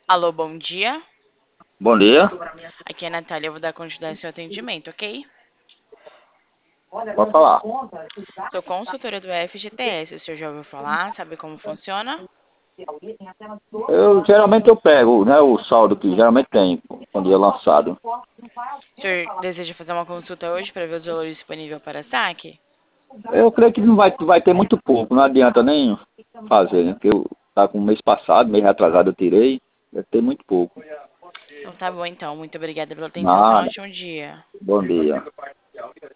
Alô, bom dia. Bom dia. Aqui é a Natália, eu vou dar continuidade ao seu atendimento, ok? Pode falar. Sou consultora do FGTS, o senhor já ouviu falar? Sabe como funciona? Geralmente eu pego, né, o saldo que geralmente tem quando é lançado. O senhor deseja fazer uma consulta hoje para ver os valores disponíveis para saque? Eu creio que não vai ter muito pouco, não adianta nem fazer, né? Porque eu tá com o mês passado, mês atrasado eu tirei, vai ter muito pouco. Então tá bom então, muito obrigada pela atenção, tenha um Nada. ótimo dia. Bom dia.